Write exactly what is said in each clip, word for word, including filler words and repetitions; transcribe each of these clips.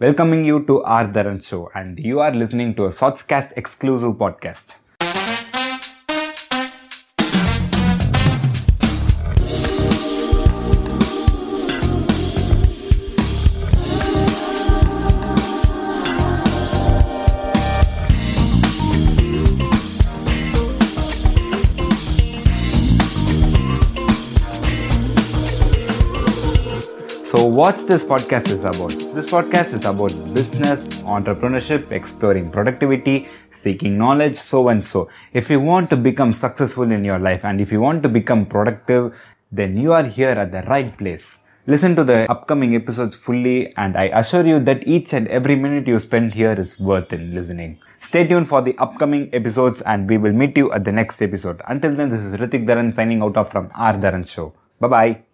welcoming you to our Dharan Show, and you are listening to a Sotscast exclusive podcast. So what this podcast is about? This podcast is about business, entrepreneurship, exploring productivity, seeking knowledge, so and so. If you want to become successful in your life and if you want to become productive, then you are here at the right place. Listen to the upcoming episodes fully and I assure you that each and every minute you spend here is worth in listening. Stay tuned for the upcoming episodes and we will meet you at the next episode. Until then, this is Ritik Dharan signing out of from our Dharan Show. Bye-bye.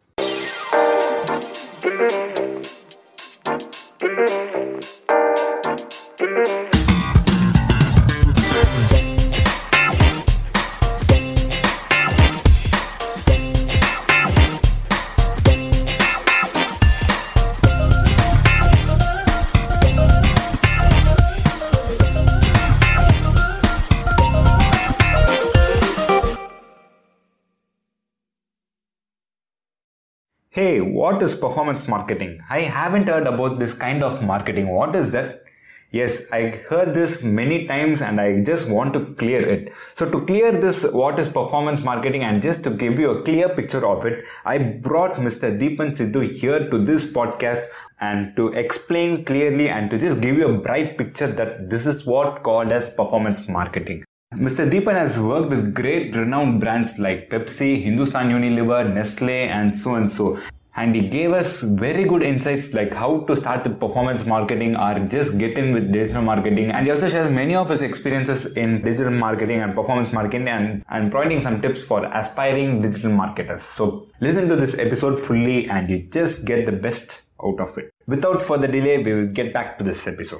Hey, what is performance marketing? I haven't heard about this kind of marketing. What is that? Yes, I heard this many times and I just want to clear it. So to clear this, what is performance marketing and just to give you a clear picture of it, I brought Mister Deepan Sidhu here to this podcast and to explain clearly and to just give you a bright picture that this is what called as performance marketing. Mister Deepan has worked with great renowned brands like Pepsi, Hindustan Unilever, Nestle and so and so. And he gave us very good insights like how to start with performance marketing or just get in with digital marketing. And he also shares many of his experiences in digital marketing and performance marketing and, and providing some tips for aspiring digital marketers. So listen to this episode fully and you just get the best out of it. Without further delay, we will get back to this episode.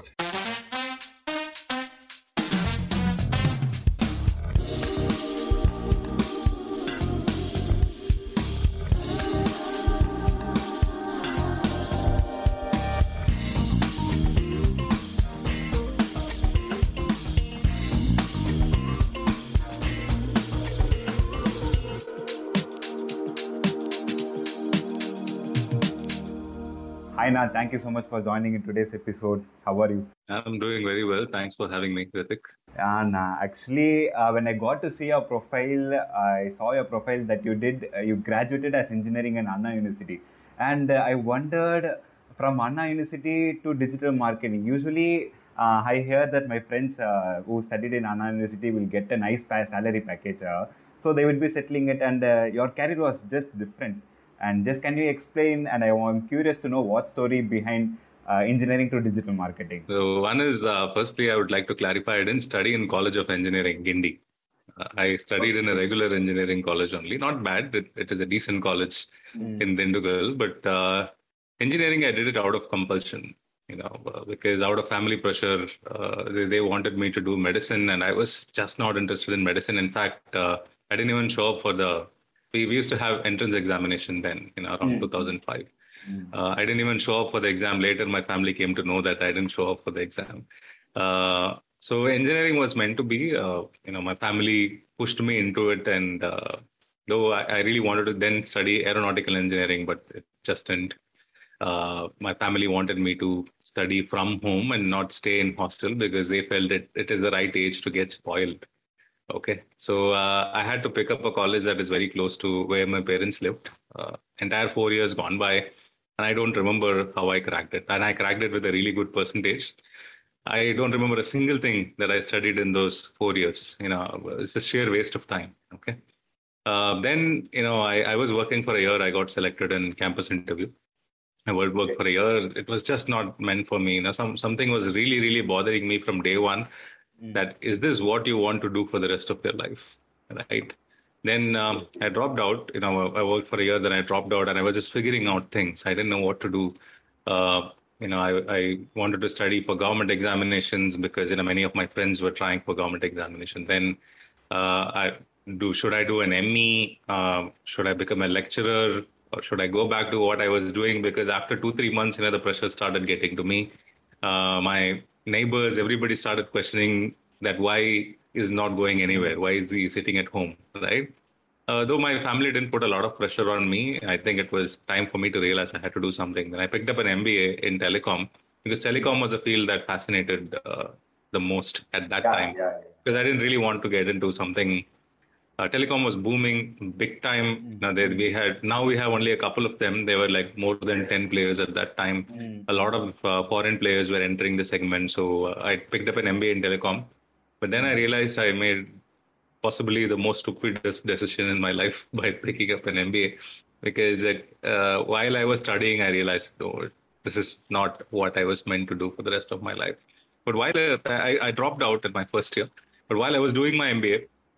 Hi Na, thank you so much for joining in today's episode. How are you? I'm doing very well. Thanks for having me, Ritik. Yeah, nah. Actually, uh, when I got to see your profile, I saw your profile that you did, uh, you graduated as engineering in Anna University. And uh, I wondered from Anna University to digital marketing. Usually, uh, I hear that my friends uh, who studied in Anna University will get a nice salary package. Uh, so they would be settling it and uh, your career was just different. And just can you explain, and I am curious to know what story behind uh, engineering to digital marketing. So one is, uh, firstly, I would like to clarify, I didn't study in College of Engineering, Guindy. Uh, I studied okay. in a regular engineering college only. Not bad. It, it is a decent college mm. in Dindigul. But uh, engineering, I did it out of compulsion, you know, uh, because out of family pressure, uh, they, they wanted me to do medicine. And I was just not interested in medicine. In fact, uh, I didn't even show up for the We, we used to have entrance examination then, you know, around mm. two thousand five. Mm. Uh, I didn't even show up for the exam. Later, my family came to know that I didn't show up for the exam. Uh, so engineering was meant to be, uh, you know, my family pushed me into it. And uh, though I, I really wanted to then study aeronautical engineering, but it just didn't. Uh, my family wanted me to study from home and not stay in hostel because they felt it, it is the right age to get spoiled. Okay, so uh, I had to pick up a college that is very close to where my parents lived. Uh, entire four years gone by, and I don't remember how I cracked it. And I cracked it with a really good percentage. I don't remember a single thing that I studied in those four years. You know, it's a sheer waste of time. Okay. Uh, then, you know, I, I was working for a year. I got selected in campus interview. I worked work for a year. It was just not meant for me. You know, some something was really, really bothering me from day one. That is this what you want to do for the rest of your life, right? Then um, yes. I dropped out. You know, I worked for a year. Then I dropped out, and I was just figuring out things. I didn't know what to do. Uh, you know, I, I wanted to study for government examinations because you know many of my friends were trying for government examinations. Then uh, I do should I do an M E? Uh, should I become a lecturer? or should I go back to what I was doing? Because after two, three months, you know, the pressure started getting to me. Uh, my neighbors, everybody started questioning that why is not going anywhere? Why is he sitting at home, right? Uh, though my family didn't put a lot of pressure on me, I think it was time for me to realize I had to do something. Then I picked up an M B A in telecom because telecom was a field that fascinated uh, the most at that Yeah, time. yeah, Because I didn't really want to get into something. Uh, telecom was booming big time. Now they, we had now we have only a couple of them. There were like more than ten players at that time. Mm. A lot of uh, foreign players were entering the segment. So uh, I picked up an M B A in telecom. But then I realized I made possibly the most stupidest decision in my life by picking up an M B A, because uh, while I was studying, I realized, oh, this is not what I was meant to do for the rest of my life. But while uh, I, I dropped out at my first year, but while I was doing my M B A,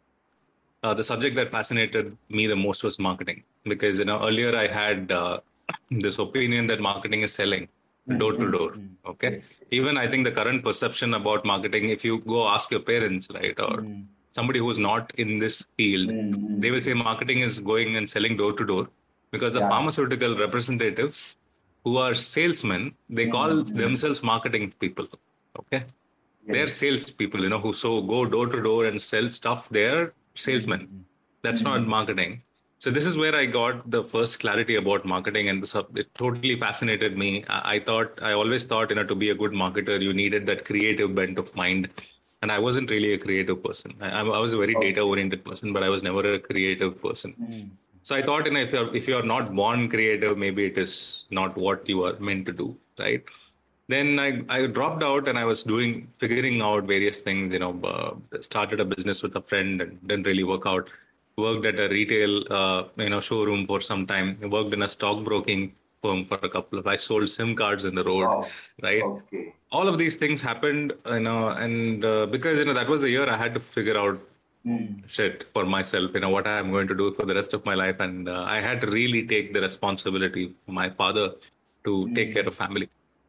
uh, the subject that fascinated me the most was marketing, because you know earlier I had uh, this opinion that marketing is selling door to door. Okay, Yes. even I think the current perception about marketing, if you go ask your parents, right, or Mm. somebody who's not in this field, Mm. they will say marketing is going and selling door to door, because the Yeah. pharmaceutical representatives who are salesmen, they call Mm. themselves marketing people. Okay, they're Yes. sales people, you know, who so go door to door and sell stuff. They're salesmen. That's not marketing. So this is where I got the first clarity about marketing, and this, it totally fascinated me. I, I thought, I always thought, you know, to be a good marketer, you needed that creative bent of mind. And I wasn't really a creative person. I, I was a very Okay. data-oriented person, but I was never a creative person. Mm. So I thought, you know, if you're if you're not born creative, maybe it is not what you are meant to do, right? Then I, I dropped out and I was doing, figuring out various things, you know, uh, started a business with a friend and didn't really work out. Worked at a retail, uh, you know, showroom for some time. Worked in a stockbroking firm for a couple of, I sold SIM cards in the road, Wow. right? Okay. All of these things happened, you know, and uh, because, you know, that was the year I had to figure out Mm. shit for myself, you know, what I'm going to do for the rest of my life. And uh, I had to really take the responsibility for my father to take care of family.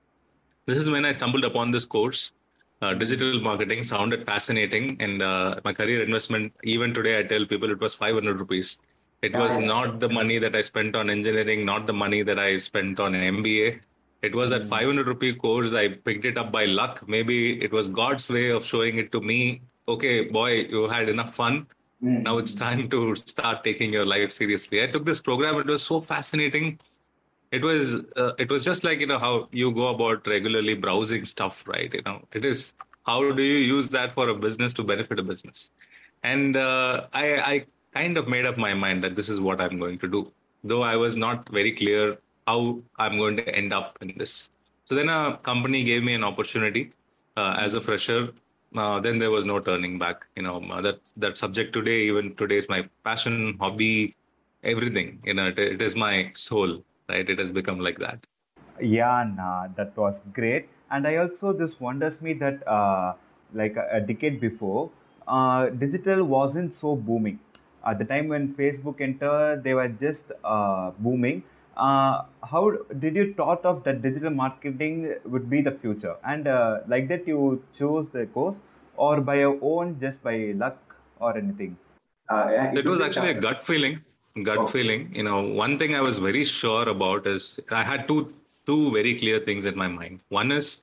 This is when I stumbled upon this course. Uh, digital marketing sounded fascinating, and uh, my career investment, even today, I tell people it was five hundred rupees. It Yeah, was yeah. not the money that I spent on engineering, not the money that I spent on M B A. It was that five hundred rupee course. I picked it up by luck. Maybe it was God's way of showing it to me. Okay, boy, you had enough fun. Mm. Now it's time to start taking your life seriously. I took this program. It was so fascinating. It was uh, it was just like, you know, how you go about regularly browsing stuff, right? You know, it is how do you use that for a business to benefit a business? And uh, I, I kind of made up my mind that this is what I'm going to do, though I was not very clear how I'm going to end up in this. So then a company gave me an opportunity uh, as a fresher. Uh, then there was no turning back. You know, uh, that that subject today, even today, is my passion, hobby, everything. You know, it, it is my soul. Right? It has become like that. Yeah, nah, that was great. And I also this wonders me that uh, like a, a decade before, uh, digital wasn't so booming. At the time when Facebook entered, they were just uh, booming. Uh, how did you thought of that digital marketing would be the future? And uh, like that, you chose the course or by your own, just by luck or anything? Uh, yeah, it It would was be actually a tough. gut feeling. Gut Okay. feeling. You know, one thing I was very sure about is I had two two very clear things in my mind. One is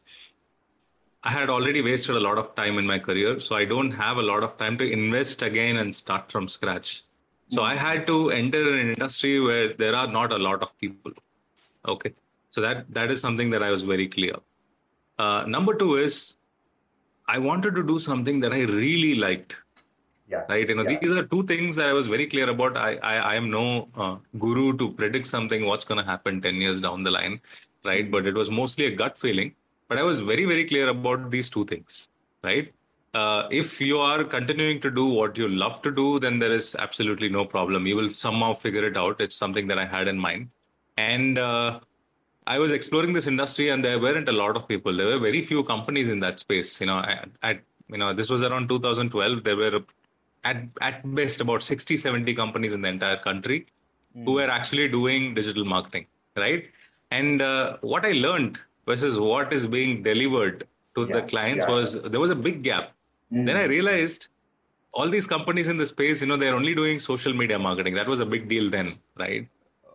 I had already wasted a lot of time in my career, so I don't have a lot of time to invest again and start from scratch. So I had to enter an industry where there are not a lot of people. Okay, so that that is something that I was very clear. Uh, number two is I wanted to do something that I really liked. Yeah. Right, you know, Yeah. these are two things that I was very clear about. I I, I am no uh, guru to predict something what's going to happen ten years down the line, right? But it was mostly a gut feeling. But I was very very clear about these two things, right? Uh, if you are continuing to do what you love to do, then there is absolutely no problem. You will somehow figure it out. It's something that I had in mind, and uh, I was exploring this industry, and there weren't a lot of people. There were very few companies in that space. You know, at, at you know, this was around two thousand twelve. There were at at best about sixty, seventy companies in the entire country who were actually doing digital marketing, right? And uh, what I learned versus what is being delivered to the Yeah. clients Yeah. was there was a big gap. Then I Mm. realized all these companies in the space, you know, they're only doing social media marketing. That was a big deal then, right?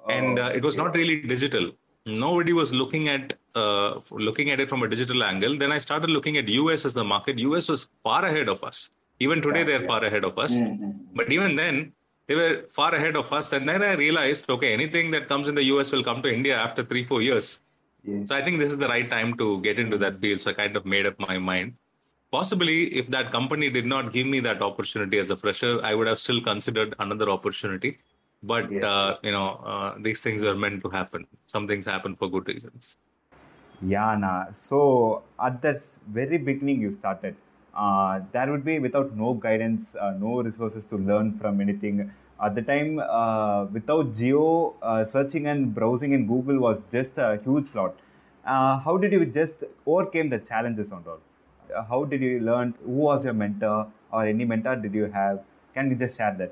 and uh, it was not really digital. Nobody was looking at uh, looking at it from a digital angle. Then I started looking at U S as the market. U S was far ahead of us. Even today, Yeah, they're yeah. far ahead of us. Mhm. But even then, they were far ahead of us. And then I realized, okay, anything that comes in the U S will come to India after three, four years. Yes. So I think this is the right time to get into that field. So I kind of made up my mind. Possibly, if that company did not give me that opportunity as a fresher, I would have still considered another opportunity. But, Yes. uh, you know, uh, these things are meant to happen. Some things happen for good reasons. Yeah, nah. So at that s- very beginning you started, uh, there would be without no guidance, uh, no resources to learn from anything. At the time, uh, without geo, uh, searching and browsing in Google was just a huge lot. Uh, how did you just overcame the challenges and all? Uh, how did you learn? Who was your mentor or any mentor did you have? Can you just share that?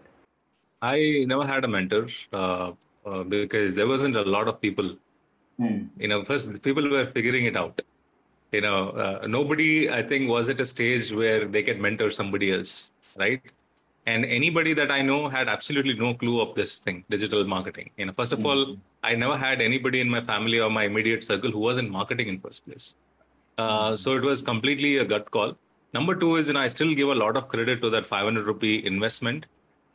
I never had a mentor uh, uh, because there wasn't a lot of people. Mm. You know, first people were figuring it out. You know, uh, nobody, I think, was at a stage where they could mentor somebody else, right? And anybody that I know had absolutely no clue of this thing, digital marketing. You know, first of all, I never had anybody in my family or my immediate circle who was in marketing in first place. Uh, so it was completely a gut call. Number two is, you know, I still give a lot of credit to that five hundred rupee investment.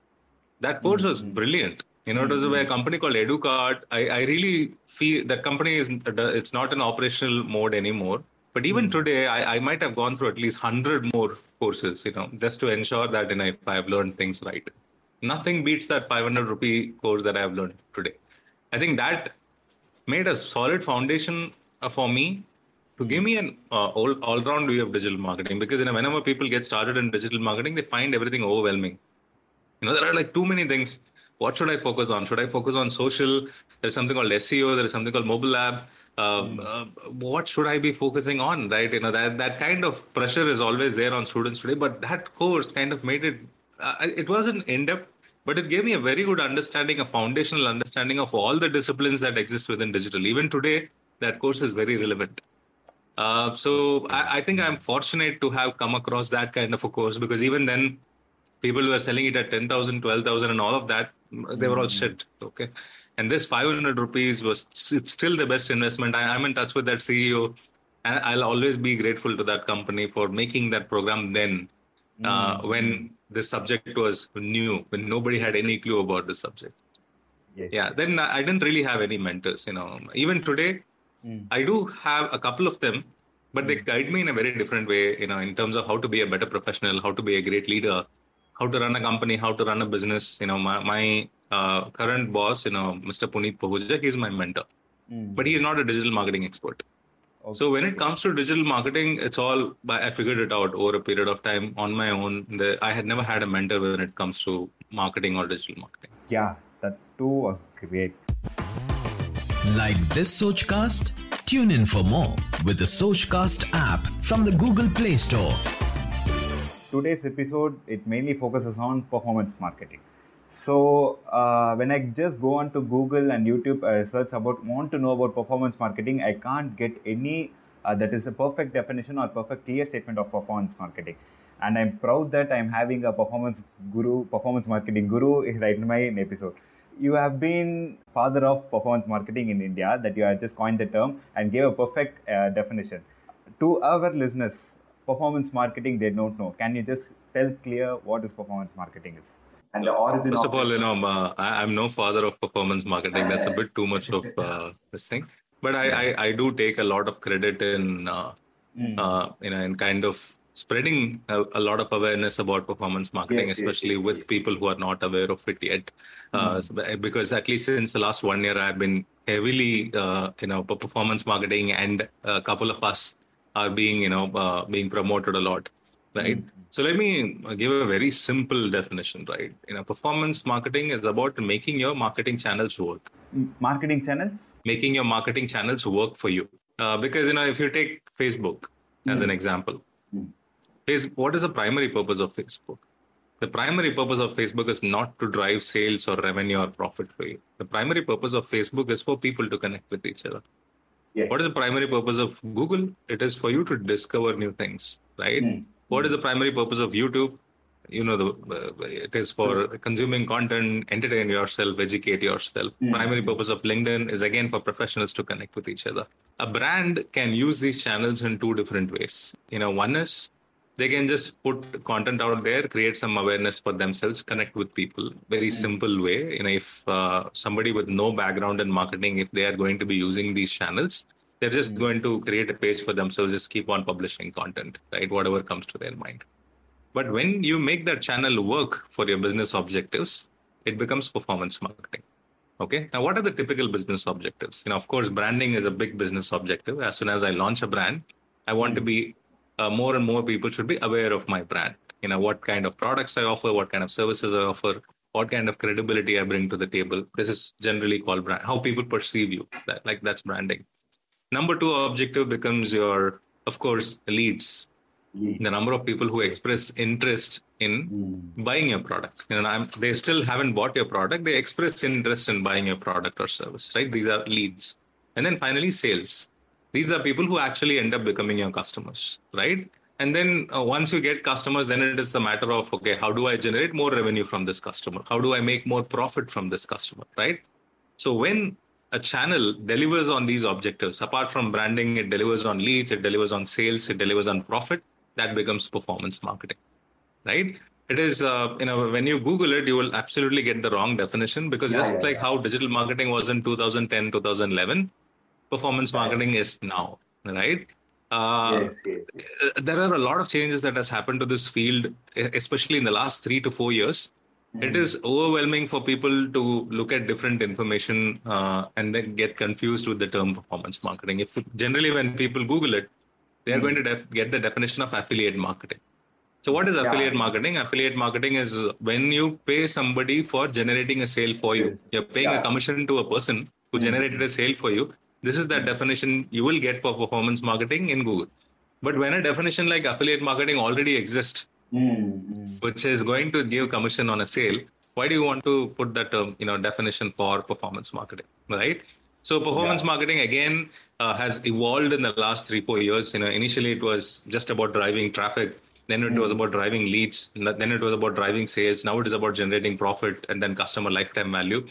That course was brilliant. You know, it was by a company called EduCard. I, I really feel that company is it's not in operational mode anymore. But even today, I, I might have gone through at least one hundred more courses, you know, just to ensure that, you know, if I've learned things right. Nothing beats that five hundred rupee course that I've learned today. I think that made a solid foundation uh, for me to give me an uh, all, all-round view of digital marketing. Because, you know, whenever people get started in digital marketing, they find everything overwhelming. You know, there are like too many things. What should I focus on? Should I focus on social? There's something called S E O. There's something called mobile app. Uh, mm. uh, what should I be focusing on? Right? You know, that that kind of pressure is always there on students today. But that course kind of made it. Uh, it wasn't in depth, but it gave me a very good understanding, a foundational understanding of all the disciplines that exist within digital. Even today, that course is very relevant. Uh, so I, I think I'm fortunate to have come across that kind of a course, because even then, people were selling it at ten thousand, twelve thousand and all of that. They were all shit. Okay. And this five hundred rupees was it's still the best investment. I, I'm in touch with that C E O. And I'll always be grateful to that company for making that program then, uh, mm-hmm. when this subject was new, when nobody had any clue about the subject. Yes. Yeah. Then I didn't really have any mentors, you know. Even today, mm. I do have a couple of them, but mm. they guide me in a very different way, you know, in terms of how to be a better professional, how to be a great leader, how to run a company, how to run a business. You know, my, my uh, current boss, you know, Mister Puneet Pahuja, he's my mentor, mm. but he is not a digital marketing expert. Okay. So when it comes to digital marketing, it's all, I figured it out over a period of time on my own. The, I had never had a mentor when it comes to marketing or digital marketing. Yeah, that too was great. Like this Sochcast? Tune in for more with the Sochcast app from the Google Play Store. Today's episode, it mainly focuses on performance marketing. So uh, when I just go on to Google and YouTube, I search about, want to know about performance marketing, I can't get any uh, that is a perfect definition or perfect clear statement of performance marketing. And I'm proud that I'm having a performance guru, performance marketing guru right in my episode. You have been father of performance marketing in India, that you have just coined the term and gave a perfect uh, definition. To our listeners, performance marketing, they don't know. Can you just tell clear what is performance marketing is? And the origin First of of all, you know, uh, I, I'm no father of performance marketing. That's a bit too much of uh, this thing. But I, I, I do take a lot of credit in, uh, mm. uh, you know, in kind of spreading a, a lot of awareness about performance marketing, yes, especially yes, yes, with yes. people who are not aware of it yet. Uh, mm. so, because at least since the last one year, I've been heavily, uh, you know, performance marketing, and a couple of us are being, you know, uh, being promoted a lot, right? Mm. So let me give a very simple definition, right? You know, performance marketing is about making your marketing channels work. Marketing channels? Making your marketing channels work for you. Uh, because, you know, if you take Facebook as mm. an example, mm. Facebook, what is the primary purpose of Facebook? The primary purpose of Facebook is not to drive sales or revenue or profit for you. The primary purpose of Facebook is for people to connect with each other. Yes. What is the primary purpose of Google? It is for you to discover new things, right? Mm. What is the primary purpose of YouTube? you know, the uh, it is for consuming content, entertain yourself, educate yourself. Mm. Primary purpose of LinkedIn is again for professionals to connect with each other. A brand can use these channels in two different ways. You know, one is they can just put content out there, create some awareness for themselves, connect with people. Very Mm. simple way. You know, if uh, somebody with no background in marketing, if they are going to be using these channels, they're just Mm. going to create a page for themselves, just keep on publishing content, right? Whatever comes to their mind. But when you make that channel work for your business objectives, it becomes performance marketing. Okay. Now, what are the typical business objectives? You know, of course, branding is a big business objective. As soon as I launch a brand, I want to be uh, more and more people should be aware of my brand. You know, what kind of products I offer, what kind of services I offer, what kind of credibility I bring to the table. This is generally called brand. How people perceive you. That, like that's branding. Number two objective becomes your, of course, leads. Leads. The number of people who Yes. express interest in Mm. buying your product. You know, I'm, they still haven't bought your product. They express interest in buying your product or service, right? These are leads. And then finally, sales. These are people who actually end up becoming your customers, right? And then uh, once you get customers, then it is a matter of, okay, how do I generate more revenue from this customer? How do I make more profit from this customer, right? So when a channel delivers on these objectives, apart from branding, it delivers on leads, it delivers on sales, it delivers on profit, that becomes performance marketing, right? It is, uh, you know, when you Google it, you will absolutely get the wrong definition because Yeah, just yeah, like yeah. how digital marketing was in two thousand ten, two thousand eleven, performance Right. marketing is now, right? Uh, Yes, yes, yes. uh, There are a lot of changes that has happened to this field, e- especially in the last three to four years. It Mm. is overwhelming for people to look at different information uh, and then get confused with the term performance marketing. If generally when people Google it, they are Mm. going to def- get the definition of affiliate marketing. So what is Yeah. affiliate marketing? Affiliate marketing is when you pay somebody for generating a sale for you. Sales. You're paying Yeah. a commission to a person who Mm. generated a sale for you. This is that definition you will get for performance marketing in Google. But when a definition like affiliate marketing already exists, Mm. Mm. which is going to give commission on a sale, why do you want to put that term, you know, definition for performance marketing, right? So performance Yeah. marketing again uh, has evolved in the last three, four years. You know, initially it was just about driving traffic. Then it was Mm. about driving leads. Then it was about driving sales. Now it is about generating profit and then customer lifetime value.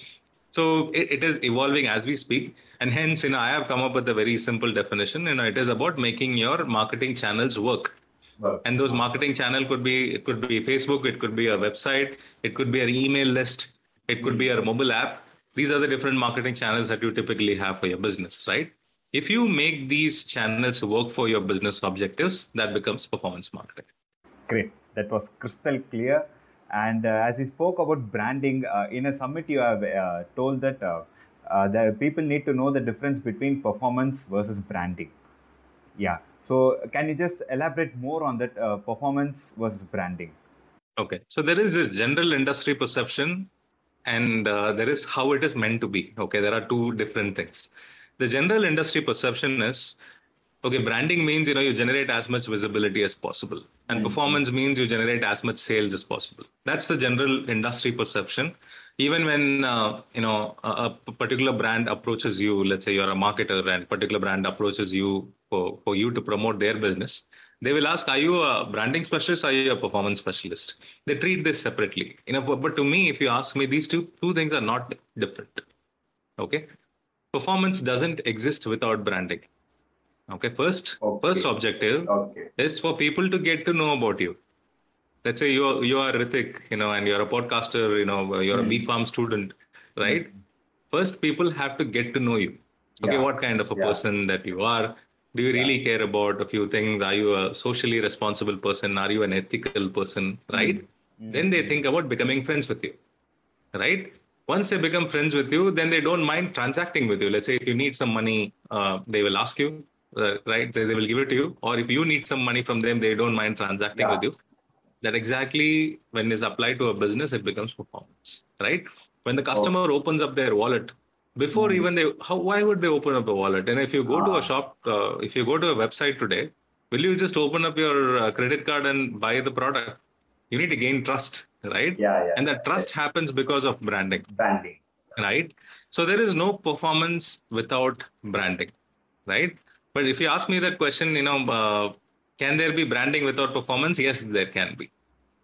So it, it is evolving as we speak. And hence, you know, I have come up with a very simple definition. You know, it is about making your marketing channels work. Well, And those marketing channel could be, it could be Facebook, it could be a website, it could be an email list, it could be a mobile app. These are the different marketing channels that you typically have for your business, right? If you make these channels work for your business objectives, that becomes performance marketing. Great. That was crystal clear. And uh, as we spoke about branding, uh, in a summit, you have uh, told that uh, uh, the people need to know the difference between performance versus branding. Yeah. So can you just elaborate more on that uh, performance versus branding? Okay. So there is this general industry perception and uh, there is how it is meant to be. Okay. There are two different things. The general industry perception is, okay, branding means, you know, you generate as much visibility as possible. And Mm-hmm. performance means you generate as much sales as possible. That's the general industry perception. Even when, uh, you know, a, a particular brand approaches you, let's say you're a marketer and particular brand approaches you for, for you to promote their business, they will ask, are you a branding specialist? Are you a performance specialist? They treat this separately. You know, but, but to me, if you ask me, these two, two things are not different. Okay. Performance doesn't exist without branding. Okay, first, Okay. first objective Okay. is for people to get to know about you. Let's say you are, you are Ritik, you know, and you're a podcaster, you know, you're a B Farm student, right? First, people have to get to know you. Okay, Yeah. what kind of a Yeah. person that you are? Do you really care about a few things? Are you a socially responsible person? Are you an ethical person, right? Then they think about becoming friends with you, right? Once they become friends with you, then they don't mind transacting with you. Let's say if you need some money, uh, they will ask you, uh, right? So they will give it to you. Or if you need some money from them, they don't mind transacting Yeah. with you. That exactly when it's applied to a business, it becomes performance, right? When the customer opens up their wallet, before even they, how, why would they open up a wallet? And if you go to Ah. a shop, uh, if you go to a website today, will you just open up your uh, credit card and buy the product? You need to gain trust, right? Yeah, yeah. And that trust happens because of branding, Branding. right? So there is no performance without branding, right? But if you ask me that question, you know, uh, can there be branding without performance? Yes, there can be.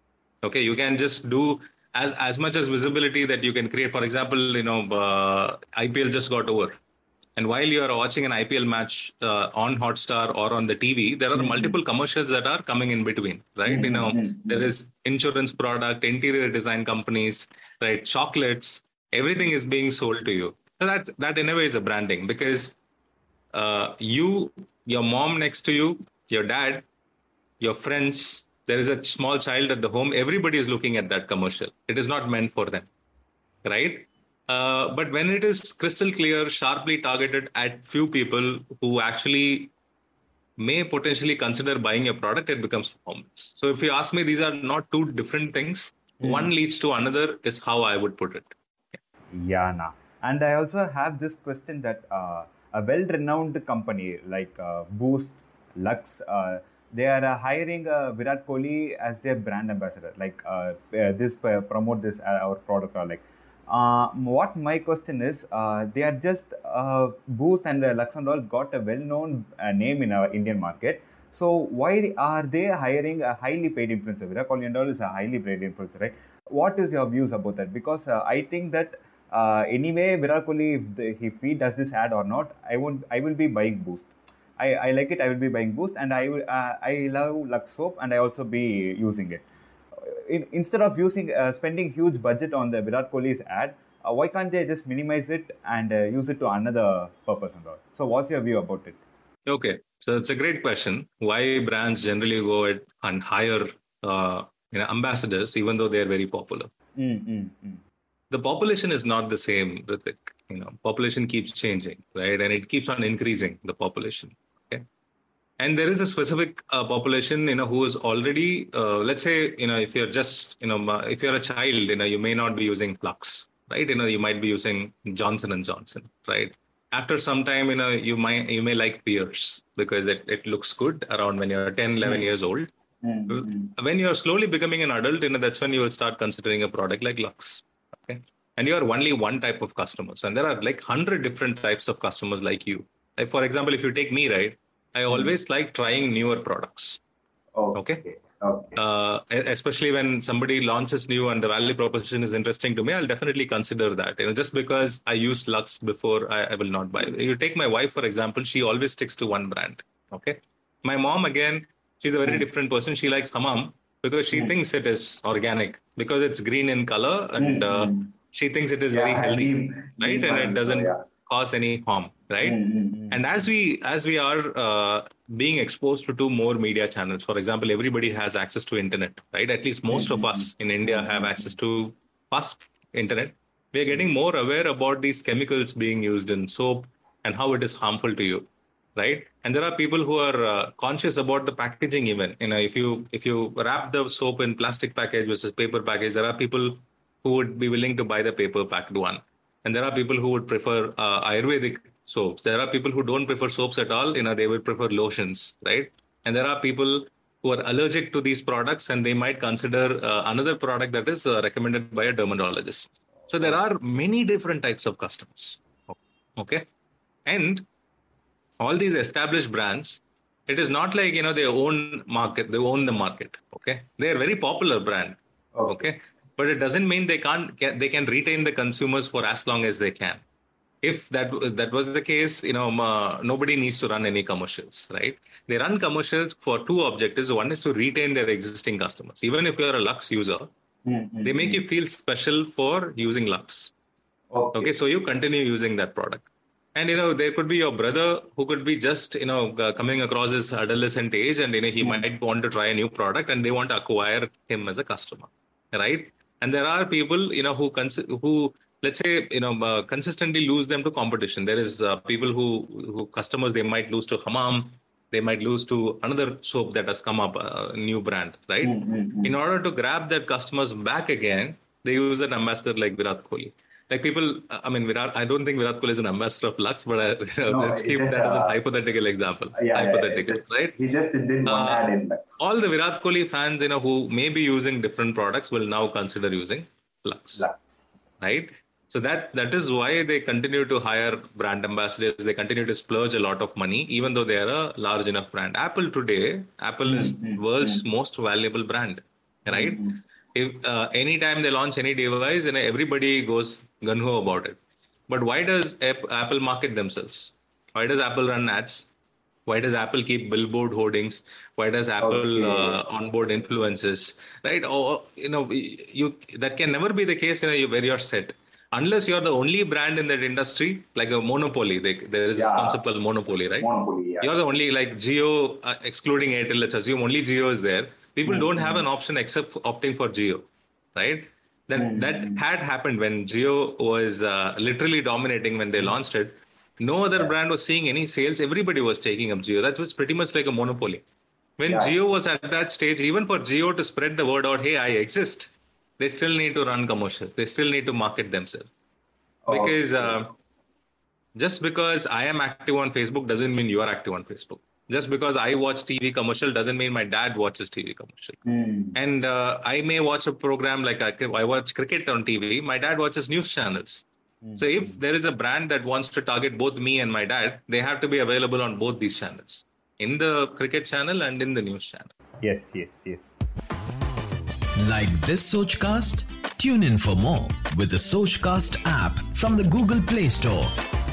Okay, you can just do as as much as visibility that you can create. For example, you know, uh, I P L just got over. And while you are watching an I P L match uh, on Hotstar or on the T V, there are mm-hmm. multiple commercials that are coming in between, right? Mm-hmm. You know, mm-hmm. there is insurance product, interior design companies, right? Chocolates, everything is being sold to you. So that, that in a way is a branding, because uh, you, your mom next to you, your dad, your friends, there is a small child at the home, everybody is looking at that commercial. It is not meant for them, right? Uh, but when it is crystal clear, sharply targeted at few people who actually may potentially consider buying a product, it becomes performance. So if you ask me, these are not two different things. Mm. One leads to another is how I would put it. Yeah, nah. And I also have this question that uh, a well-renowned company like uh, Boost, Lux, uh, they are uh, hiring uh, Virat Kohli as their brand ambassador. Like uh, uh, this uh, promote this uh, our product or like. Uh, what my question is, uh, they are just uh, Boost and uh, Lux and all got a well-known uh, name in our Indian market. So why are they hiring a highly paid influencer? Virat Kohli and all is a highly paid influencer, right? What is your views about that? Because uh, I think that uh, anyway, Virat Kohli, if, the, if he does this ad or not, I won't. I will be buying Boost. I, I like it. I will be buying Boost, and I will. Uh, I love Lux soap, and I also be using it. In, instead of using uh, spending huge budget on the Virat Kohli's ad, uh, why can't they just minimize it and uh, use it to another purpose and all? So what's your view about it? Okay, so it's a great question. Why brands generally go at, and hire uh, you know, ambassadors even though they are very popular? Mm, mm, mm. The population is not the same, Ritik. You know, population keeps changing, right? And it keeps on increasing, the population. And there is a specific uh, population, you know, who is already, uh, let's say, you know, if you're just, you know, if you're a child, you know, you may not be using Lux, right? You know, you might be using Johnson and Johnson, right? After some time, you know, you might, you may like Pierce because it, it looks good around when you're ten, eleven mm. years old. Mm-hmm. When you're slowly becoming an adult, you know, that's when you will start considering a product like Lux, okay? And you're only one type of customers. And there are like one hundred different types of customers like you. Like, for example, if you take me, right? I always like trying newer products. Oh, okay. okay. okay. Uh, especially when somebody launches new and the value proposition is interesting to me, I'll definitely consider that. You know, just because I used Lux before, I, I will not buy it. You take my wife, for example, she always sticks to one brand. Okay. My mom, again, she's a very mm. different person. She likes Hamam because she mm. thinks it is organic, because it's green in color and uh, mm. she thinks it is yeah, very healthy, deep, right? Deep and it doesn't so, yeah. cause any harm. Right. Mm-hmm. And as we as we are uh, being exposed to, to more media channels, for example, everybody has access to internet, right? At least most mm-hmm. of us in India have access to fast internet. We are getting more aware about these chemicals being used in soap and how it is harmful to you, right? And there are people who are uh, conscious about the packaging even. You know, if you if you wrap the soap in plastic package versus paper package, there are people who would be willing to buy the paper packed one. And there are people who would prefer uh, Ayurvedic soaps. There are people who don't prefer soaps at all. You know, they would prefer lotions, right? And there are people who are allergic to these products and they might consider uh, another product that is uh, recommended by a dermatologist. So there are many different types of customers. Okay. And all these established brands, it is not like, you know, they own market, they own the market. Okay. They are very popular brand. Okay. okay? But it doesn't mean they can't, they can retain the consumers for as long as they can. If that that was the case, you know, uh, nobody needs to run any commercials, right? They run commercials for two objectives. One is to retain their existing customers. Even if you're a Lux user, mm-hmm. they make you feel special for using Lux. Okay. okay, so you continue using that product. And, you know, there could be your brother who could be just, you know, uh, coming across his adolescent age and, you know, he mm-hmm. might want to try a new product and they want to acquire him as a customer, right? And there are people, you know, who cons- who let's say, you know, uh, consistently lose them to competition. There is uh, people who, who customers, they might lose to Hamam. They might lose to another soap that has come up, a uh, new brand, right? Mm-hmm. In order to grab that customers back again, they use an ambassador like Virat Kohli. Like people, I mean, Virat, I don't think Virat Kohli is an ambassador of Lux, but I, you know, no, let's keep that uh, as a hypothetical example. Yeah, hypothetical, yeah, just, right? He just did one uh, ad in Lux. All the Virat Kohli fans, you know, who may be using different products will now consider using Lux, Lux. right? So that that is why they continue to hire brand ambassadors. They continue to splurge a lot of money, even though they are a large enough brand. Apple today, Apple mm-hmm. is world's mm-hmm. most valuable brand, right? Mm-hmm. if uh, anytime they launch any device, and everybody goes gun ho about it. But why does Apple market themselves? Why does Apple run ads? Why does Apple keep billboard hoardings? Why does Apple Okay. uh, onboard influencers? Right? Or you know, you that can never be the case in a, where you're set. Unless you're the only brand in that industry, like a monopoly. They, there is Yeah. this concept called monopoly, right? Monopoly, yeah. You're the only, like Jio, uh, excluding Airtel, let's assume only Jio is there. People Mm-hmm. don't have an option except for opting for Jio, right? That Mm-hmm. that had happened when Jio was uh, literally dominating when they launched it. No other brand was seeing any sales. Everybody was taking up Jio. That was pretty much like a monopoly. When Yeah. Jio was at that stage, even for Jio to spread the word out, hey, I exist, they still need to run commercials. They still need to market themselves. Because uh, just because I am active on Facebook doesn't mean you are active on Facebook. Just because I watch T V commercial doesn't mean my dad watches T V commercial. Mm. And uh, I may watch a program like I, I watch cricket on T V. My dad watches news channels. Mm. So if there is a brand that wants to target both me and my dad, they have to be available on both these channels, in the cricket channel and in the news channel. Yes, yes, yes. Like this Sochcast? Tune in for more with the Sochcast app from the Google Play Store.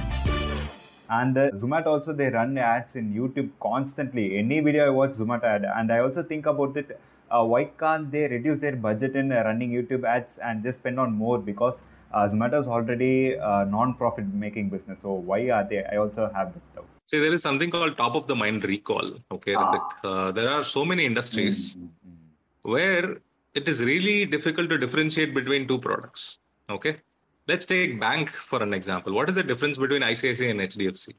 And uh, Zomato also, they run ads in YouTube constantly. Any video I watch, Zomato ad. And I also think about it, uh, why can't they reduce their budget in uh, running YouTube ads and just spend on more? Because uh, Zomato is already a non-profit making business. So why are they? I also have that doubt. See, there is something called top of the mind recall. Okay, Ah. Ritik. Uh, there are so many industries Mm-hmm. where it is really difficult to differentiate between two products. Okay, let's take bank for an example. What is the difference between I C I C I and H D F C?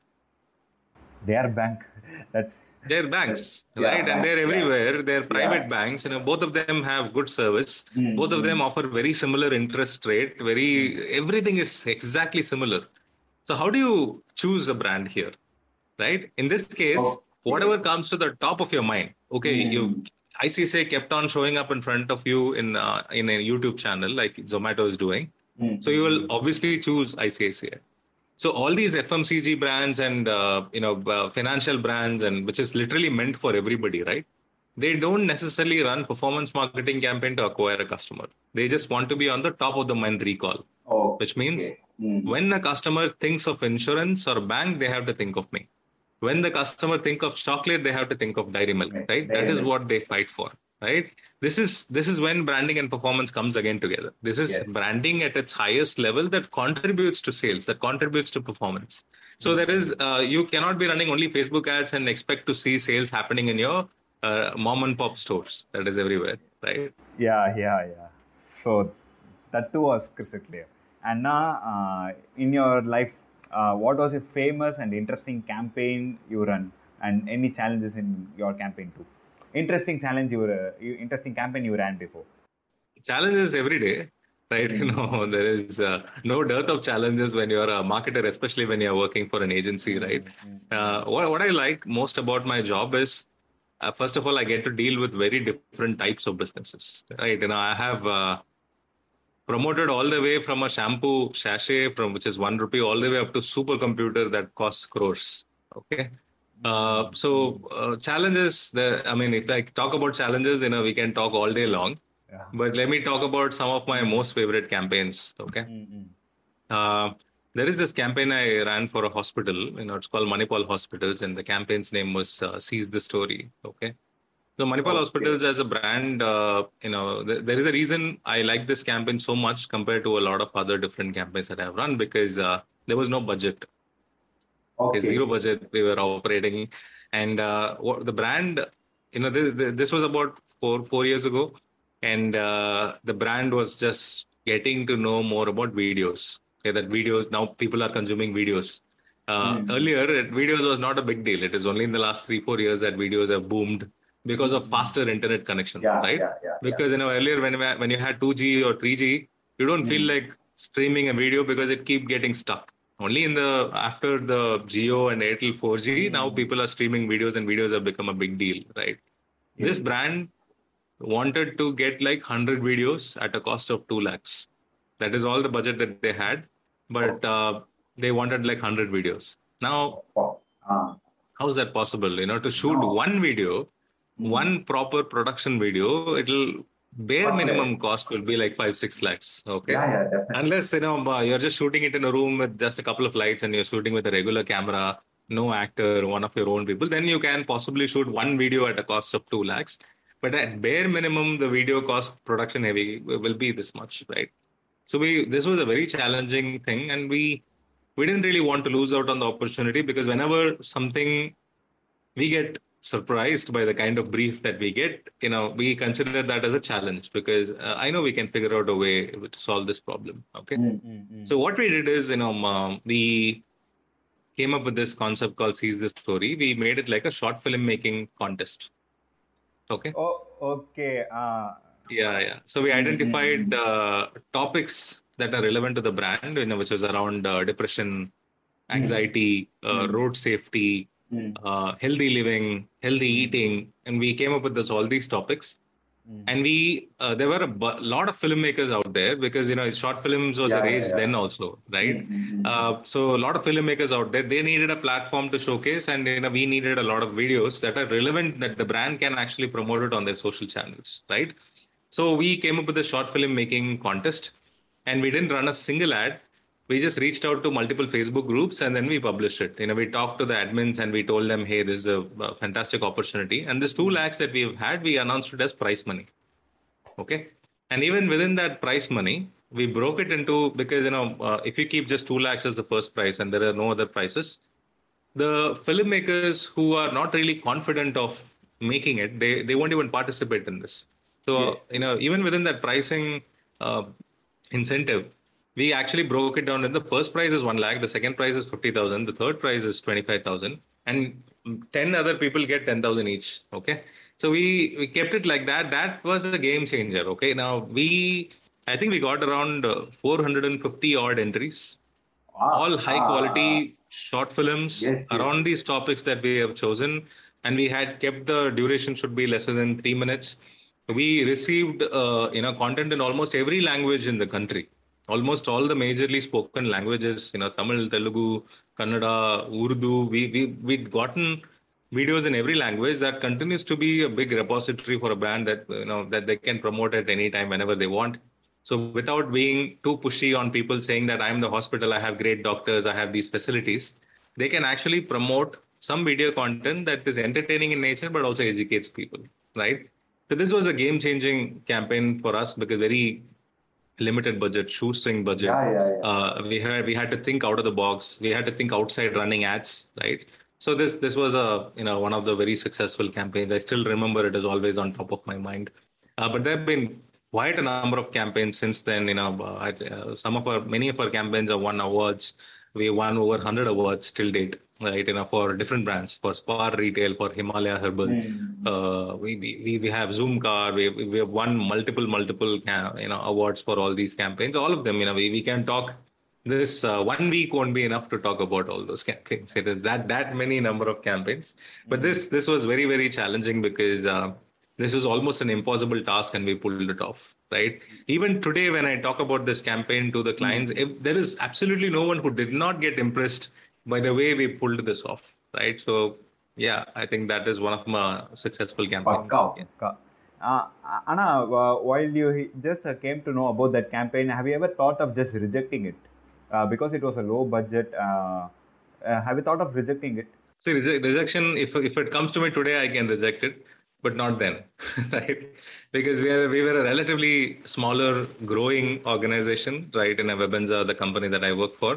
They are bank. That's They're banks, Yeah, right? And they're banks, yeah. everywhere. They're private Yeah. banks. You know, both of them have good service. Mm, Both of them mm. offer very similar interest rate. Very everything is exactly similar. So how do you choose a brand here, right? In this case, Okay. whatever comes to the top of your mind. Okay, Mm. you I C I C I kept on showing up in front of you in uh, in a YouTube channel like Zomato is doing. Mm. So you will obviously choose I C I C I. So all these F M C G brands and uh, you know uh, financial brands, and which is literally meant for everybody, right? They don't necessarily run performance marketing campaign to acquire a customer. They just want to be on the top of the mind recall, Okay. which means Mm. when a customer thinks of insurance or bank, they have to think of me. When the customer think of chocolate, they have to think of Dairy Milk, Right. right? Dairy That is Milk. what they fight for, right? This is this is when branding and performance comes again together. This is Yes. branding at its highest level that contributes to sales, that contributes to performance. So there is uh, you cannot be running only Facebook ads and expect to see sales happening in your uh, mom and pop stores. That is everywhere, right? yeah, yeah, yeah. So that too was crystal clear. And now, uh, in your life, uh, what was a famous and interesting campaign you run, and any challenges in your campaign too? Interesting challenge you, uh, you interesting campaign you ran before. Challenges every day, right? You know, there is uh, no dearth of challenges when you're a marketer, especially when you're working for an agency, right? Uh, what, what I like most about my job is, uh, first of all, I get to deal with very different types of businesses, right? You know, I have uh, promoted all the way from a shampoo sachet from which is one rupee all the way up to supercomputer that costs crores. Okay. Uh, so uh, challenges, the, I mean, if I talk about challenges, you know, we can talk all day long. Yeah. But let me talk about some of my most favorite campaigns. Okay. Uh, there is this campaign I ran for a hospital. You know, it's called Manipal Hospitals, and the campaign's name was uh, Seize the Story. Okay. So Manipal Okay. Hospitals as a brand, uh, you know, th- there is a reason I like this campaign so much compared to a lot of other different campaigns that I've run, because uh, there was no budget. Okay. Zero budget we were operating, and uh, what the brand, you know, this, this was about four four years ago, and uh, the brand was just getting to know more about videos. Okay, that videos now people are consuming videos. Uh, Mm. Earlier, it, videos was not a big deal. It is only in the last three four years that videos have boomed because of faster internet connections, Yeah, right? yeah, yeah, yeah. Because you know earlier when we- when you had two G or three G, you don't feel like streaming a video because it keep getting stuck. Only in the after the Jio and Airtel four G, now people are streaming videos and videos have become a big deal, right? This brand wanted to get like one hundred videos at a cost of two lakhs. That is all the budget that they had, but uh, they wanted like one hundred videos. Now, Oh, ah. how is that possible? You know, to shoot No. one video, one proper production video, it'll bare First minimum layer. cost will be like five, six lakhs. Okay. Yeah, yeah, definitely. Unless, you know, uh, you're just shooting it in a room with just a couple of lights and you're shooting with a regular camera, no actor, one of your own people, then you can possibly shoot one video at a cost of two lakhs. But at bare minimum, the video cost production heavy will be this much, right? So we this was a very challenging thing, and we we didn't really want to lose out on the opportunity, because whenever something we get surprised by the kind of brief that we get, you know, we consider that as a challenge, because uh, I know we can figure out a way to solve this problem. Okay. Mm. So what we did is, you know, um, we came up with this concept called Seize the Story. We made it like a short film making contest. Okay. Oh, okay. Uh, Yeah, yeah. So we identified uh, topics that are relevant to the brand, you know, which was around uh, depression, anxiety, uh, road safety, Mm. uh, healthy living, healthy eating, and we came up with this, all these topics. And we uh, there were a bu- lot of filmmakers out there, because, you know, short films was Yeah, a yeah, race yeah. then also, right? Mm, mm, mm. Uh, so a lot of filmmakers out there, they needed a platform to showcase, and, you know, we needed a lot of videos that are relevant, that the brand can actually promote it on their social channels, right? So we came up with a short film making contest, and we didn't run a single ad. We just reached out to multiple Facebook groups, and then we published it. You know, we talked to the admins and we told them, hey, this is a, a fantastic opportunity. And this two lakhs that we've had, we announced it as prize money. Okay. And even within that prize money, we broke it into, because, you know, uh, if you keep just two lakhs as the first prize and there are no other prizes, the filmmakers who are not really confident of making it, they, they won't even participate in this. So, Yes. you know, even within that pricing uh, incentive, we actually broke it down. And the first prize is one lakh, the second prize is fifty thousand, the third prize is twenty-five thousand, and ten other people get ten thousand each. Okay. So we, we kept it like that. That was a game changer. Okay. Now we, I think we got around uh, four hundred fifty odd entries, Wow. all high Ah. quality short films Yes, yes. around these topics that we have chosen. And we had kept the duration should be lesser than three minutes. We received, uh, you know, content in almost every language in the country. Almost all the majorly spoken languages, you know, Tamil, Telugu, Kannada, Urdu. We we we'd gotten videos in every language. That continues to be a big repository for a brand that, you know, that they can promote at any time whenever they want. So without being too pushy on people saying that I'm the hospital, I have great doctors, I have these facilities, they can actually promote some video content that is entertaining in nature but also educates people, right? So this was a game-changing campaign for us, because very limited budget, shoestring budget. Yeah, yeah, yeah. Uh, we had we had to think out of the box. We had to think outside running ads, right? So this this was a, you know, one of the very successful campaigns. I still remember it is always on top of my mind. Uh, but there have been quite a number of campaigns since then. You know, uh, I- uh, some of our many of our campaigns have won awards. We won over one hundred awards till date, right? You know, for different brands, for Spar Retail, for Himalaya Herbal. Mm. Uh, we, we we have Zoom Car. We we have won multiple multiple ca- you know awards for all these campaigns. All of them, you know, we, we can talk. This uh, one week won't be enough to talk about all those campaigns. It is that that many number of campaigns. But this this was very very challenging, because uh, this was almost an impossible task, and we pulled it off. Right. Even today, when I talk about this campaign to the clients, if, there is absolutely no one who did not get impressed by the way we pulled this off. Right. So yeah, I think that is one of my successful campaigns. Pakka. Yeah. Ka- Uh, Anna, uh, while you he- just uh, came to know about that campaign, have you ever thought of just rejecting it? Uh, because it was a low budget. Uh, uh, have you thought of rejecting it? See, reje- rejection, if if it comes to me today, I can reject it, but not then, right? Because we are we were a relatively smaller, growing organization, right? In Webenza, the company that I work for,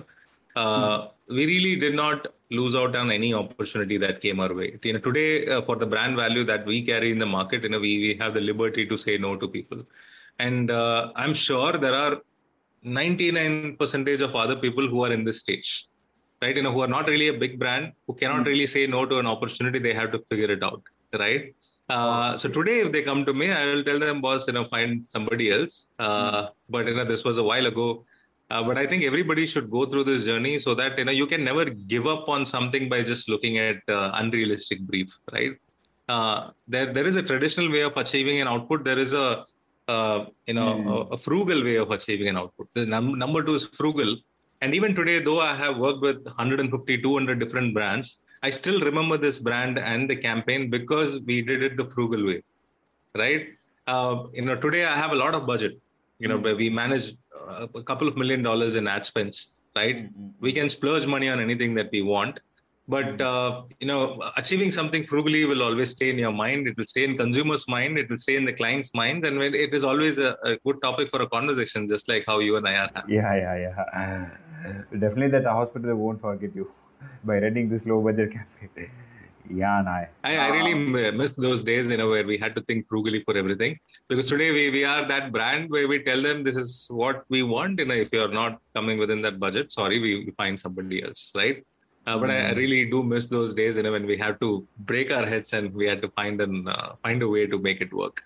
uh, we really did not lose out on any opportunity that came our way. You know, today, uh, for the brand value that we carry in the market, you know, we we have the liberty to say no to people, and uh, I'm sure there are ninety-nine percent of other people who are in this stage, right? You know, who are not really a big brand, who cannot really say no to an opportunity. They have to figure it out, right? Uh, so today, if they come to me, I will tell them, boss, you know, find somebody else. Uh, but you know, this was a while ago. Uh, but I think everybody should go through this journey, so that, you know, you can never give up on something by just looking at uh, unrealistic brief, right? Uh, there, there is a traditional way of achieving an output. There is a, uh, you know, Mm. a, a frugal way of achieving an output. The num- number two is frugal. And even today, though I have worked with one hundred fifty, two hundred different brands, I still remember this brand and the campaign because we did it the frugal way, right? uh, you know, today I have a lot of budget, you know, Mm. where we manage uh, a couple of million dollars in ad spends, right? Mm-hmm. We can splurge money on anything that we want. But, uh, you know, achieving something frugally will always stay in your mind. It will stay in consumer's mind. It will stay in the client's mind. And when it is always a, a good topic for a conversation, just like how you and I are having. Yeah, yeah, yeah. Definitely that hospital won't forget you by running this low budget campaign. Yeah, and I. I, I really miss those days, you know, where we had to think frugally for everything. Because today we, we are that brand where we tell them this is what we want. You know, if you're not coming within that budget, sorry, we, we find somebody else, right? Uh, but I, I really do miss those days, you know, when we had to break our heads and we had to find an uh, find a way to make it work.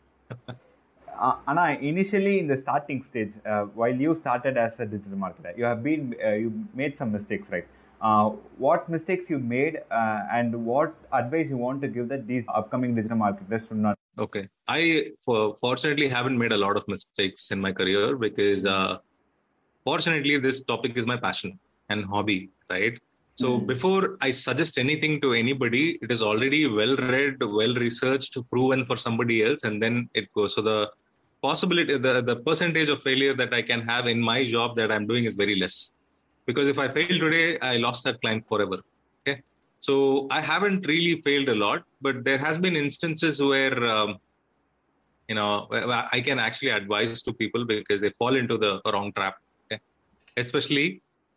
uh, Anna, initially in the starting stage, uh, while you started as a digital marketer, you have been uh, you made some mistakes, right? Uh, what mistakes you made uh, and what advice you want to give that these upcoming digital marketers should not? Okay, I for, fortunately haven't made a lot of mistakes in my career because uh, fortunately this topic is my passion and hobby, right? So mm. before I suggest anything to anybody, it is already well read, well researched, proven for somebody else, and then it goes. So the possibility, the, the percentage of failure that I can have in my job that I'm doing is very less. Because if I fail today, I lost that client forever. Okay, so I haven't really failed a lot, but there has been instances where um, you know I can actually advise to people because they fall into the wrong trap. Okay, especially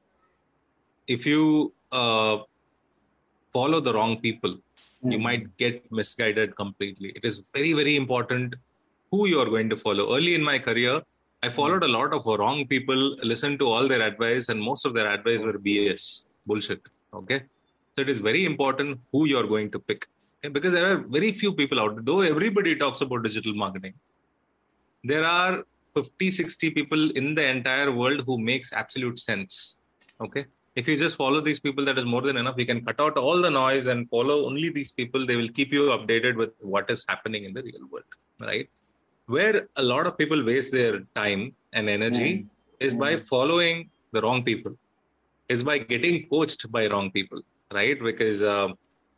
if you uh, follow the wrong people, mm. you might get misguided completely. It is very, very important who you are going to follow. Early in my career, I followed a lot of wrong people, listened to all their advice, and most of their advice were B S, bullshit. Okay, so it is very important who you are going to pick. Okay? Because there are very few people out there. Though everybody talks about digital marketing, there are fifty, sixty people in the entire world who makes absolute sense. Okay. If you just follow these people, that is more than enough. You can cut out all the noise and follow only these people. They will keep you updated with what is happening in the real world, right? Where a lot of people waste their time and energy mm. is mm. by following the wrong people, is by getting coached by wrong people, right? Because uh,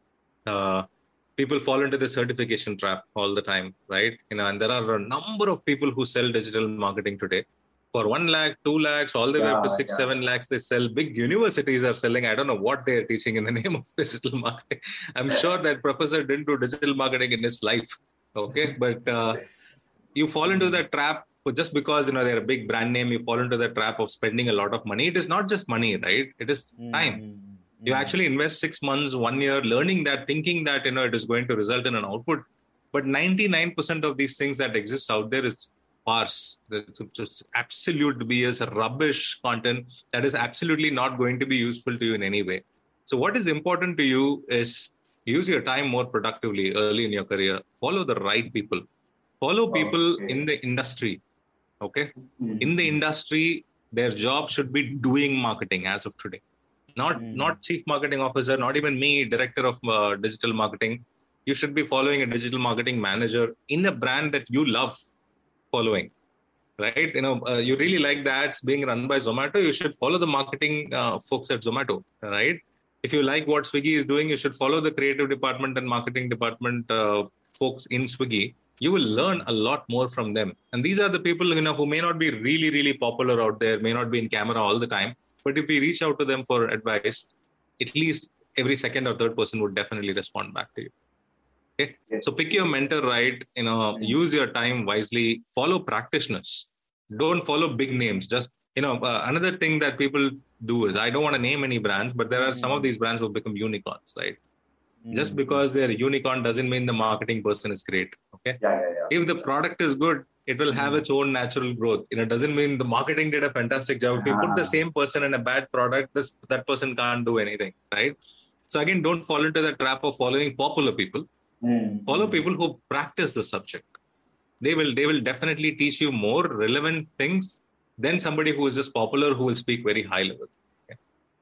uh, people fall into the certification trap all the time, right? You know, and there are a number of people who sell digital marketing today. For one lakh, two lakhs, all the yeah, way up to six, yeah. seven lakhs, they sell. Big universities are selling. I don't know what they are teaching in the name of digital marketing. I'm sure that professor didn't do digital marketing in his life. Okay, but uh, you fall into that trap for just because you know they're a big brand name. You fall into the trap of spending a lot of money. It is not just money, right? It is time. Mm-hmm. You actually invest six months, one year, learning that, thinking that you know it is going to result in an output. But ninety-nine percent of these things that exist out there is farce. It's just absolute B S, rubbish content that is absolutely not going to be useful to you in any way. So what is important to you is use your time more productively early in your career. Follow the right people. Follow people okay. in the industry. Okay? Mm-hmm. In the industry, their job should be doing marketing as of today. Not, mm-hmm. not chief marketing officer, not even me, director of uh, digital marketing. You should be following a digital marketing manager in a brand that you love following, right? You know, uh, you really like the ads being run by Zomato, you should follow the marketing uh, folks at Zomato, right? If you like what Swiggy is doing, you should follow the creative department and marketing department uh, folks in Swiggy. You will learn a lot more from them. And these are the people, you know, who may not be really, really popular out there, may not be in camera all the time. But if we reach out to them for advice, at least every second or third person would definitely respond back to you. Okay. Yes. So pick your mentor right, you know, mm-hmm. use your time wisely, follow practitioners. Don't follow big names. Just, you know, uh, another thing that people do is, I don't want to name any brands, but there are mm-hmm. some of these brands who become unicorns, right? Mm-hmm. Just because they're a unicorn doesn't mean the marketing person is great. Okay. Yeah, yeah, yeah. If the product is good, it will have mm-hmm. its own natural growth. You know, it doesn't mean the marketing did a fantastic job. If you put the same person in a bad product, this that person can't do anything, right? So again, don't fall into the trap of following popular people. Mm-hmm. Follow people who practice the subject. They will they will definitely teach you more relevant things than somebody who is just popular, who will speak very high level. Okay?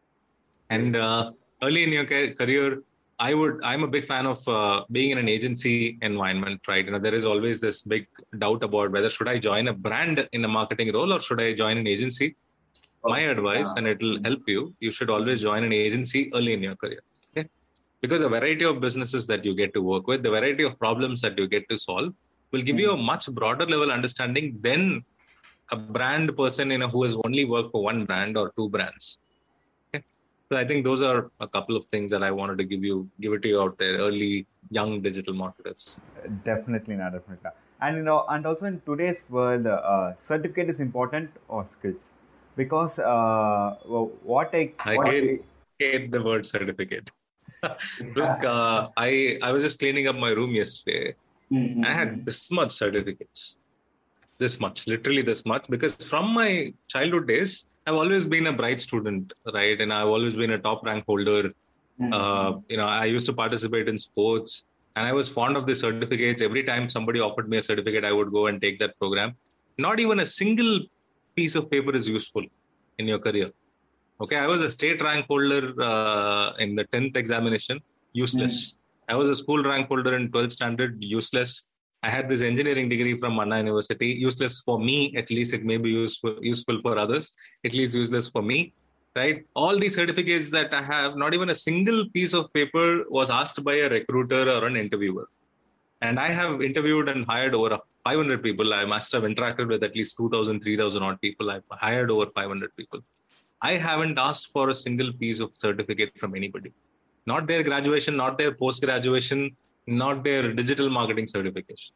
And uh, early in your career, I would I'm a big fan of uh, being in an agency environment, right? You know, there is always this big doubt about whether should I join a brand in a marketing role or should I join an agency. Oh, My advice, yeah. and it will help you, you should always join an agency early in your career. Because the variety of businesses that you get to work with, the variety of problems that you get to solve, will give you a much broader level understanding than a brand person, you know, who has only worked for one brand or two brands. Okay. So I think those are a couple of things that I wanted to give you, give it to you out there, early young digital marketers. Definitely, not definitely. And you know, and also in today's world, uh, certificate is important or skills, because uh, what I I what hate, hate the word certificate. Look, uh, I I was just cleaning up my room yesterday. Mm-hmm. I had this much certificates, this much, literally this much, because from my childhood days, I've always been a bright student, right? And I've always been a top rank holder. Mm-hmm. Uh, you know, I used to participate in sports, and I was fond of the certificates. Every time somebody offered me a certificate, I would go and take that program. Not even a single piece of paper is useful in your career. Okay, I was a state rank holder uh, in the tenth examination, useless. Mm. I was a school rank holder in twelfth standard, useless. I had this engineering degree from Anna University, useless for me, at least it may be useful, useful for others, at least useless for me, right? All these certificates that I have, not even a single piece of paper was asked by a recruiter or an interviewer. And I have interviewed and hired over five hundred people. I must have interacted with at least two thousand, three thousand odd people. I've hired over five hundred people. I haven't asked for a single piece of certificate from anybody. Not their graduation, not their post-graduation, not their digital marketing certification.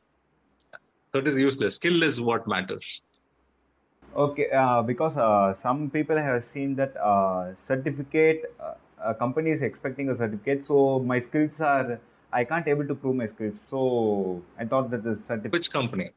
So it is useless. Skill is what matters. Okay, uh, because uh, some people have seen that uh, certificate, uh, a company is expecting a certificate, so my skills are, I can't able to prove my skills. So I thought that the certificate... Which company?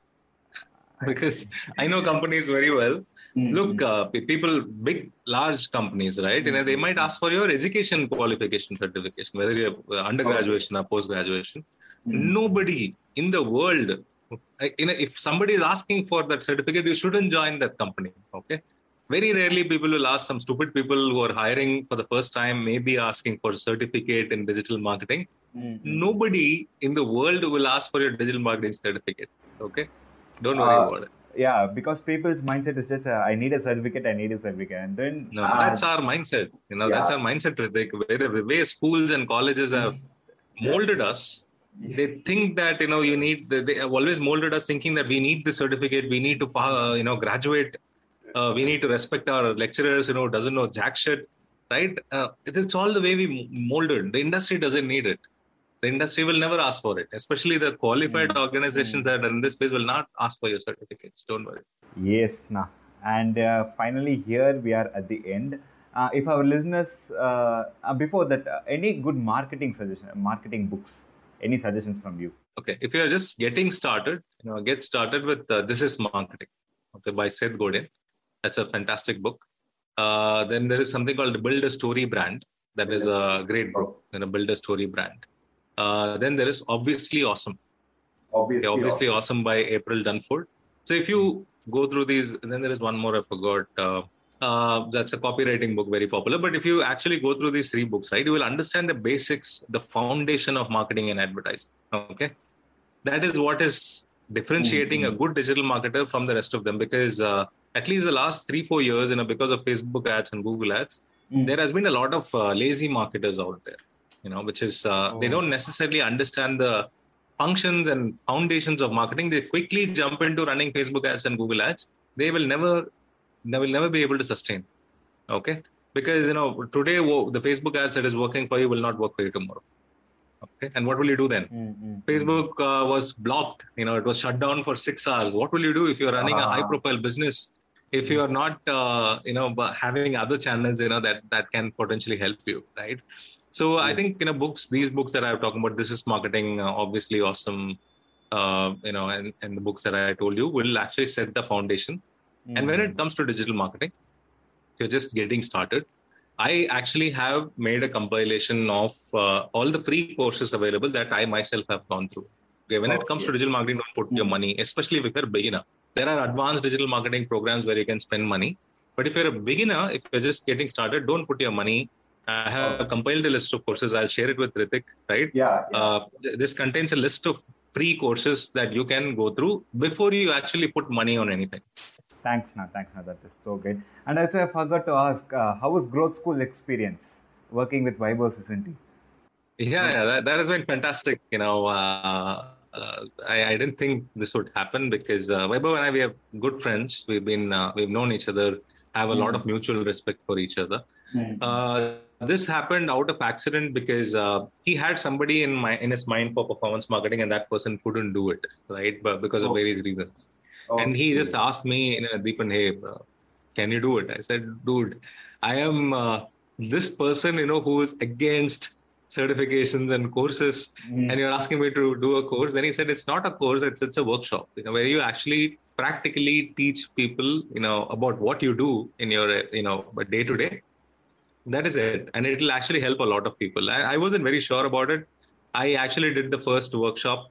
Because I know companies very well. Mm-hmm. Look, uh, people, big, large companies, right? Mm-hmm. You know, they might ask for your education qualification certification, whether you're undergraduation or post-graduation. Mm-hmm. Nobody in the world, you know, if somebody is asking for that certificate, you shouldn't join that company, okay? Very rarely people will ask. Some stupid people who are hiring for the first time may be asking for a certificate in digital marketing. Mm-hmm. Nobody in the world will ask for your digital marketing certificate, okay? Don't worry uh, about it. Yeah, because people's mindset is just, uh, I need a certificate, I need a certificate. And then... No, uh, that's our mindset. You know, yeah. That's our mindset. The way, the way schools and colleges have molded us, they think that, you know, you need, they have always molded us thinking that we need the certificate, we need to, uh, you know, graduate, uh, we need to respect our lecturers, you know, doesn't know jack shit, right? Uh, it's all the way we molded. The industry doesn't need it. The industry will never ask for it, especially the qualified mm. organizations mm. that are in this space will not ask for your certificates. Don't worry. Yes, nah. And uh, finally, here we are at the end. Uh, if our listeners, uh, uh, before that, uh, any good marketing suggestion, marketing books, any suggestions from you? Okay, if you are just getting started, you know, get started with uh, This is Marketing, okay, by Seth Godin. That's a fantastic book. Uh, then there is something called Build a Story Brand. That is a great book. You know, Build a Story Brand. Uh, then there is Obviously Awesome. Obviously, okay, Obviously awesome. awesome by April Dunford. So if you go through these, then there is one more I forgot. Uh, uh, that's a copywriting book, very popular. But if you actually go through these three books, right, you will understand the basics, the foundation of marketing and advertising. Okay, that is what is differentiating mm-hmm. a good digital marketer from the rest of them. Because uh, at least the last three, four years, you know, because of Facebook ads and Google ads, mm-hmm. there has been a lot of uh, lazy marketers out there. You know, which is, uh, oh. they don't necessarily understand the functions and foundations of marketing. They quickly jump into running Facebook ads and Google ads. They will never, they will never be able to sustain. Okay. Because, you know, today the Facebook ads that is working for you will not work for you tomorrow. Okay. And what will you do then? Mm-hmm. Facebook uh, was blocked. You know, it was shut down for six hours. What will you do if you're running uh-huh. a high profile business? If you are not, uh, you know, having other channels, you know, that, that can potentially help you, right? So yes. I think, you know, books, these books that I'm talking about, This is Marketing, uh, Obviously Awesome, uh, you know, and, and the books that I told you will actually set the foundation. Mm-hmm. And when it comes to digital marketing, you're just getting started. I actually have made a compilation of uh, all the free courses available that I myself have gone through. Okay, when oh, it comes yes. to digital marketing, don't put mm-hmm. your money, especially if you're a beginner. There are advanced digital marketing programs where you can spend money. But if you're a beginner, if you're just getting started, don't put your money. I have oh. compiled a list of courses. I'll share it with Ritik, right? Yeah. yeah. Uh, this contains a list of free courses that you can go through before you actually put money on anything. Thanks, Na. Thanks, Na. That is so great. And also, I forgot to ask, uh, how was Growth School experience working with Vaibhav Sisanty? Yeah, yeah that, that has been fantastic. You know, uh, uh, I, I didn't think this would happen because uh, Vaibhav and I, we have good friends. We've been, uh, we've known each other, have a lot of mutual respect for each other. Uh, this happened out of accident because uh, he had somebody in my in his mind for performance marketing, and that person couldn't do it, right? But because of Oh. various reasons, and he just asked me, you know, Deepan, hey, uh, can you do it? I said, dude, I am uh, this person, you know, who is against certifications and courses, and you're asking me to do a course. Then he said, it's not a course, it's it's a workshop, you know, where you actually practically teach people, you know, about what you do in your, you know, day to day. That is it. And it will actually help a lot of people. I, I wasn't very sure about it. I actually did the first workshop.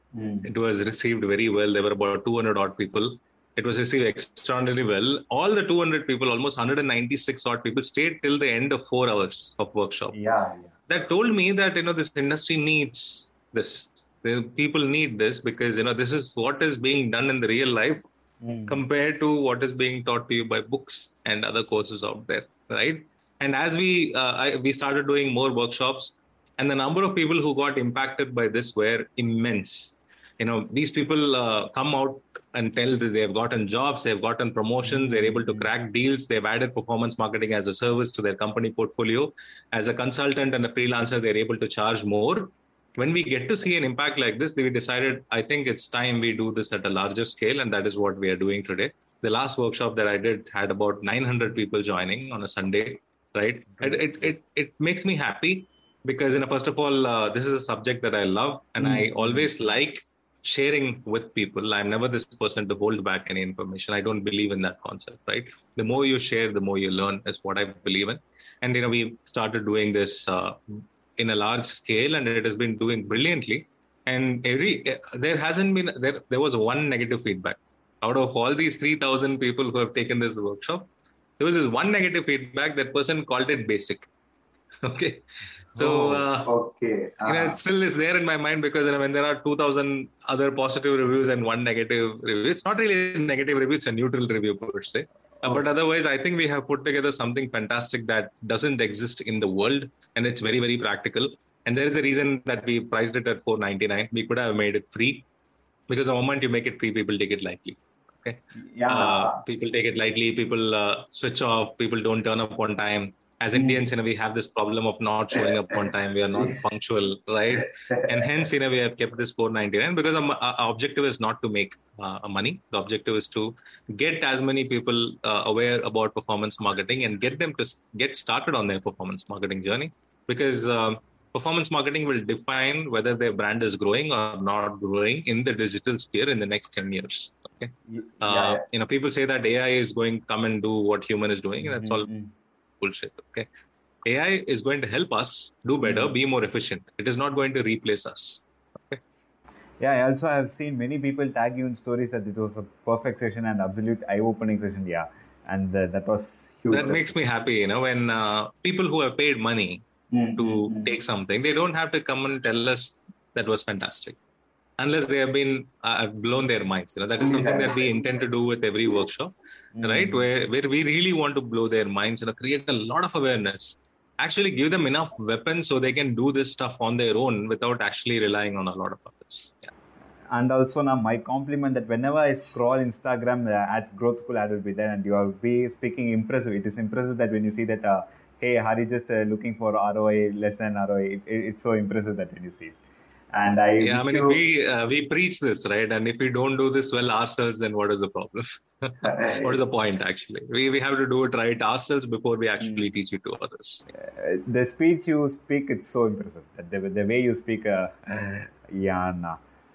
It was received very well. There were about two hundred odd people. It was received extraordinarily well. All the two hundred people, almost one hundred ninety-six odd people, stayed till the end of four hours of workshop. Yeah, yeah. That told me that, you know, this industry needs this. The people need this because, you know, this is what is being done in the real life compared to what is being taught to you by books and other courses out there, right? And as we uh, I, we started doing more workshops, and the number of people who got impacted by this were immense. You know, these people uh, come out and tell that they've gotten jobs, they've gotten promotions, they're able to crack deals, they've added performance marketing as a service to their company portfolio. As a consultant and a freelancer, they're able to charge more. When we get to see an impact like this, we decided, I think it's time we do this at a larger scale, and that is what we are doing today. The last workshop that I did had about nine hundred people joining on a Sunday. Right. It, it, it, it makes me happy because, you know, first of all, uh, this is a subject that I love and mm. I always like sharing with people. I'm never this person to hold back any information. I don't believe in that concept, right? The more you share, the more you learn is what I believe in. And, you know, we started doing this uh, in a large scale and it has been doing brilliantly. And every there hasn't been, there, there was one negative feedback. Out of all these three thousand people who have taken this workshop, there was this one negative feedback. That person called it basic. Okay. So, uh, oh, okay. Uh-huh. You know, it still is there in my mind because, you know, when there are two thousand other positive reviews and one negative review, it's not really a negative review, it's a neutral review per se. Uh, but otherwise, I think we have put together something fantastic that doesn't exist in the world. And it's very, very practical. And there is a reason that we priced it at four ninety-nine. We could have made it free because the moment you make it free, people take it lightly. Okay. Yeah. Uh, people take it lightly. People uh, switch off. People don't turn up on time. As Indians, you know, we have this problem of not showing up on time. We are not punctual, right? And hence, you know, we have kept this four ninety-nine because our, our objective is not to make uh, money. The objective is to get as many people uh, aware about performance marketing and get them to get started on their performance marketing journey. Because uh, performance marketing will define whether their brand is growing or not growing in the digital sphere in the next ten years. Okay, yeah, uh, yeah. You know, people say that A I is going to come and do what human is doing. And that's Mm-hmm. all bullshit. Okay, A I is going to help us do better, mm-hmm. be more efficient. It is not going to replace us. Okay. Yeah, I also have seen many people tag you in stories that it was a perfect session and absolute eye-opening session. Yeah, and uh, that was huge. That makes me happy. You know, when uh, people who have paid money Mm-hmm. to take something, they don't have to come and tell us that was fantastic, unless they have been uh, blown their minds. You know, that is something that we intend to do with every workshop, mm-hmm. right? Where where we really want to blow their minds, you know, create a lot of awareness, actually give them enough weapons so they can do this stuff on their own without actually relying on a lot of others. Yeah. And also now my compliment that whenever I scroll Instagram, the ads Growth School ad will be there, and you are be speaking impressive. It is impressive that when you see that. Uh, Hey, Hari just uh, looking for R O I, less than R O I. It, it, it's so impressive that when you see it. And I yeah, I mean, you... if we uh, we preach this, right? And if we don't do this well ourselves, then what is the problem? What is the point, actually? We we have to do it right ourselves before we actually teach it to others. Uh, the speech you speak, it's so impressive. That the, the way you speak, uh, yeah, nah.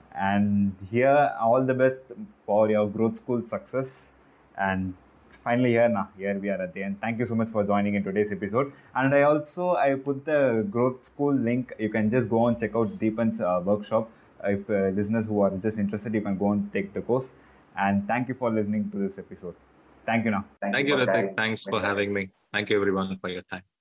And here, all the best for your Growth School success. And finally here now here we are at the end. Thank you so much for joining in today's episode. And I also I put the Growth School link. You can just go and check out Deepan's uh, workshop. If uh, listeners who are just interested, you can go and take the course. And thank you for listening to this episode. Thank you now. Thank, thank you, Ratik. Thanks for having me. Thank you everyone for your time.